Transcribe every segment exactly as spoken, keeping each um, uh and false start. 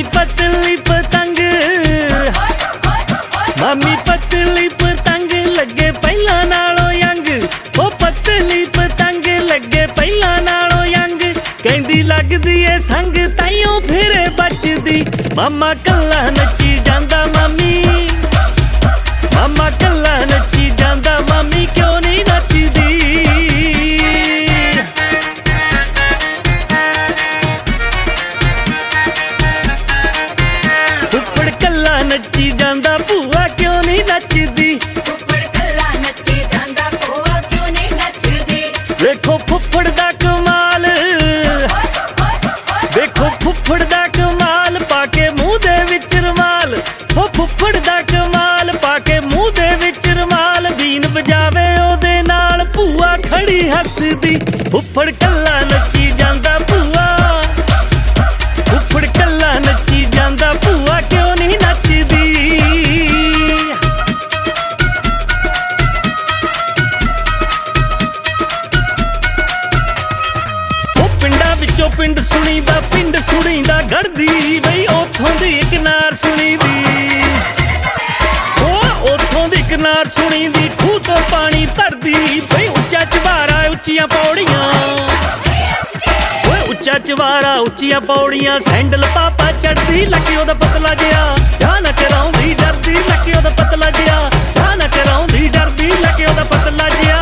मामी पतली पतंग मामी पतली पतंग लगे पहला नालों यंग ओ पतली पतंग लगे पहला नालों यंग कहंदी लगदी ए संग ताइयों फिरे बचदी मामा कल्ला नच्ची जांदा मामी मामा कल्ला नच्ची जांदा मामी क्यों नहीं नचदी फुफड़ कल्ला नच्ची जांदा भूआ क्यों नहीं नचदी फुफड़ कल्ला नच्ची जांदा भूआ क्यों नहीं नचदी देखो फुफड़ दा कमाल देखो फुफड़ दा कमाल पाके मुंह दे विच रुमाल ओ फुफड़ दा कमाल पाके मुंह दे विच रुमाल बीन बजावे ओदे नाल भूआ खड़ी हसदी फुफड़ कल्ला नच्ची जांदा भूआ फुफड़ कल्ला नच्ची जांदा भूआ क्यों नहीं नचदी पिंडा पिंड सुनीदा पिंड सुनीदा गढ़दी बई उथों दी इक नार सुनीदी ओ उथों दी इक नार सुनीदी खूह तो पानी भरदी बई उच्चा चबारा उच्चियां पौड़ियां ओए उच्चा चबारा उच्चियां पौड़ियां सैंडल पापा चढ़दी लकी ओदा पतला जिहा जा ना कराउंदी डरदी लकी ओदा पतला जिहा जा ना कराउंदी डरदी लकी ओदा पतला जिहा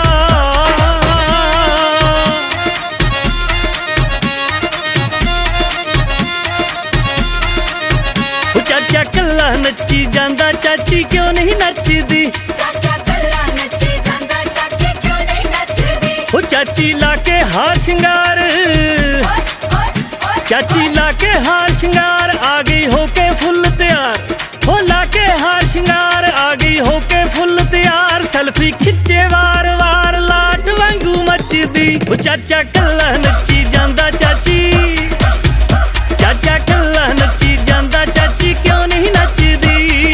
चाचा कल्ला नच्ची जांदा चाची क्यों नहीं नचदी चाचा कल्ला नच्ची जांदा चाची क्यों नहीं नचदी ओ चाची लाके हार श्रृंगार चाची लाके हार श्रृंगार आ गई होके फुल तैयार हो लाके हार श्रृंगार आ गई होके फुल तैयार सेल्फी खिच्चे वार वार लाट वांगू मचदी ओ चाचा कल्ला नच्ची जांदा चाची चाचा कल्ला नच्ची जांदा चाची क्यों नहीं नचदी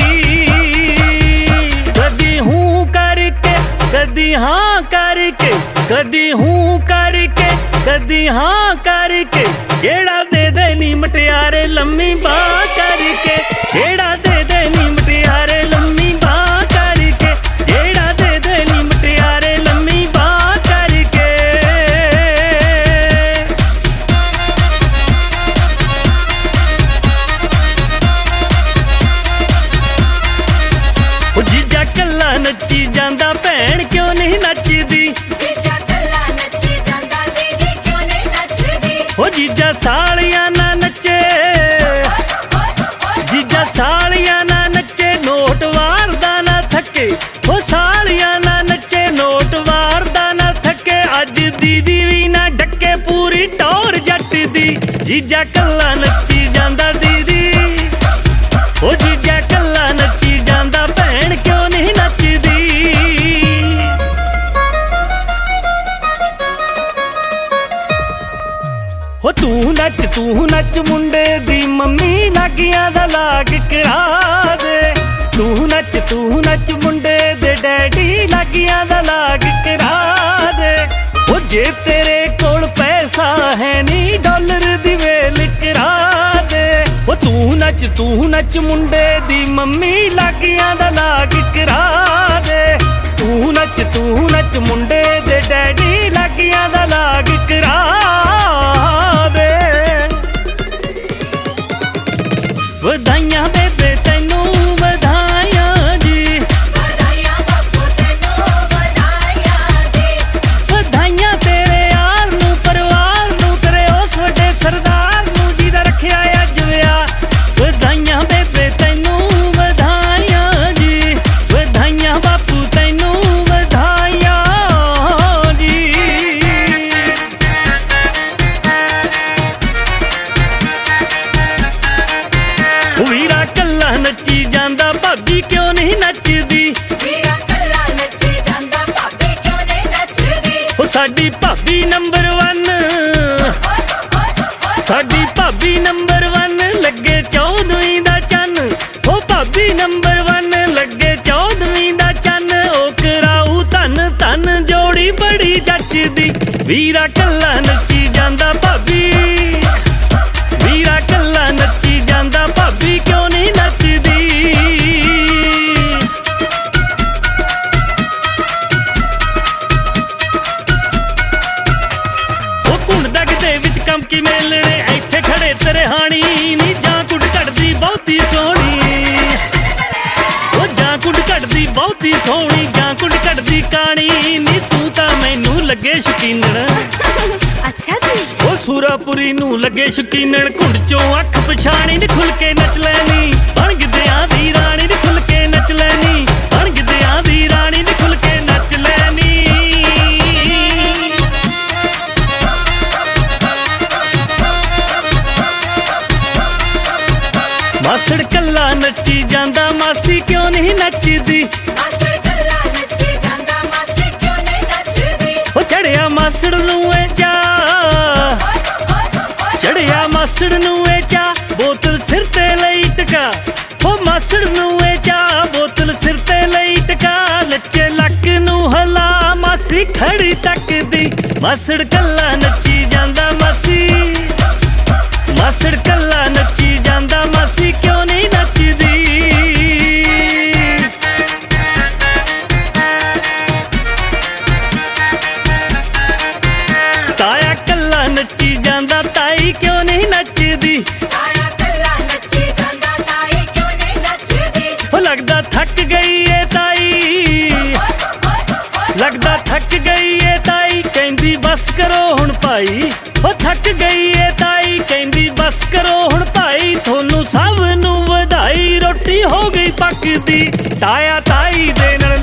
कदी हूँ करके कदी हाँ करके कदी हूँ करके कदी हाँ करके केड़ा दे दे नी मटियारे लम्मी बाह करके केड़ा दे दे नी मटियारे लम्मी बाह करके केड़ा दे दे नी मटियारे लम्मी बाह करके जीजा कल्ला नच्ची जांदा भैन क्यों नहीं नचदी जीजा कल्ला नच्ची जांदा दीदी क्यों नहीं नचदी ओ जीजा सालियां ना नचे जीजा सालियां ना नचे नोट वारदा ना थके ओ सालियां ना नचे नोट वारदा ना थके अज दीदी भी ना डके पूरी टौर जट दी जीजा कल्ला नच्ची जांदा दीदी ओ जीजा कल्ला नच्ची जांदा भैन क्यों नहीं नचदी हो तू नच तू नच मुंडे दी मम्मी लागियां दा लाग करा दे तू नच तू नच मुंडे दे डैडी लागियां दा लाग करा दे ओ जे तेरे कोल पैसा है नी डॉलर दी वेल करा दे ओ तू नच तू नच मुंडे दी मम्मी लागियां दा लाग करा दे तू नच तू नच मुंडे दे डैडी लागियां दा लाग करा दे वधाइयां बेबे तैनू वधाइयां जी बधाइयां बापू तैनू बधाइयां जी वधाइयां तेरे यार नू परिवार नू तेरे उस वड्डे सरदार नू जिहदा रखिया अज विआह वधाइयां बेबे तैनू वधाइयां जी वधाइयां बापू तैनू वधाइयां जी वीरा कल्ला नच्ची जांदा भाभी क्यों नहीं नचदी वीरा कल्ला नच्ची जांदा भाभी क्यों नहीं नचदी ओ साडी भाभी नंबर वन साडी भाभी नंबर वन लगे चौदहवीं दा चन ओ भाभी नंबर वन लगे चौदहवीं दा चन ओ कराऊ धन धन जोड़ी बड़ी जचदी वीरा कल्ला नच्ची जांदा भाभी वीरा कल्ला नच्ची जांदा ਮੁੱਲਾਪੁਰੀ ਨੂੰ ਲੱਗੇ ਸ਼ਕੀਨਣ ਘੁੰਡ ਚੋਂ ਅੱਖ ਪਛਾਣੀ ਨੀ ਖੁੱਲ ਕੇ ਨੱਚ ਲੈਣੀ ਬਣ ਗਿੱਧਿਆਂ ਦੀ ਰਾਣੀ ਨੀ ਖੁੱਲ ਕੇ ਨੱਚ ਲੈਣੀ ਬਣ ਗਿੱਧਿਆਂ ਦੀ ਰਾਣੀ ਨੀ ਖੁੱਲ ਕੇ ਨੱਚ ਲੈਣੀ ਮਾਸੜ ਕੱਲਾ ਨੱਚੀ ਜਾਂਦਾ ਮਾਸੀ ਕਿਉਂ ਨਹੀਂ ਨੱਚਦੀ ਮਾਸੜ ਕੱਲਾ ਨੱਚੀ ਜਾਂਦਾ ਮਾਸੀ ਕਿਉਂ ਨਹੀਂ ਨੱਚਦੀ ਉਹ ਚੜਿਆ ਮਾਸੜ ਨੂੰ ਏ ਚਾ ਚੜਿਆ ਮਾਸੜ ਨੂੰ ਏ ਚਾ ਬੋਤਲ ਸਿਰ ਤੇ ਲਈ ਟਕਾ ਉਹ ਮਾਸੜ ਨੂੰ ਏ ਚਾ ਬੋਤਲ ਸਿਰ ਤੇ ਲਈ ਟਕਾ ਲੱਚੇ ਲੱਕ ਨੂੰ ਹਲਾ ਮਾਸੀ ਖੜੀ ਤੱਕਦੀ ਮਾਸੜ ਕੱਲਾ ਨੱਚੀ ਜਾਂਦਾ ਮਾਸੀ ਮਾਸੜ ਕੱਲਾ ਨੱਚੀ ਜਾਂਦਾ ਮਾਸੀ ਕਿਉਂ ਨਹੀਂ ਨੱਚਦੀ ਤਾਇਆ ਕੱਲਾ ਨੱਚੀ ਜਾਂਦਾ ਤਾਈ ਕਿਉਂ ਨਹੀਂ ਨੱਚਦੀ ਤਾਇਆ ਕੱਲਾ ਨੱਚੀ ਜਾਂਦਾ ਤਾਈ ਕਿਉਂ ਨਹੀਂ ਨੱਚਦੀ ਉਹ ਲੱਗਦਾ ਥੱਕ ਗਈ ਏ ਤਾਈ ਲੱਗਦਾ ਥੱਕ ਗਈ ਏ ਤਾਈ ਕਹਿੰਦੀ ਬਸ ਕਰੋ ਹੁਣ ਭਾਈ ਉਹ ਥੱਕ ਗਈ ਏ ਤਾਈ ਕਹਿੰਦੀ ਬਸ ਕਰੋ ਹੁਣ ਭਾਈ ਤੁਹਾਨੂੰ ਸਭ ਨੂੰ ਵਧਾਈ ਰੋਟੀ ਹੋ ਗਈ ਪੱਕਦੀ ਤਾਇਆ ਤਾਈ ਦੇ ਨਾਲ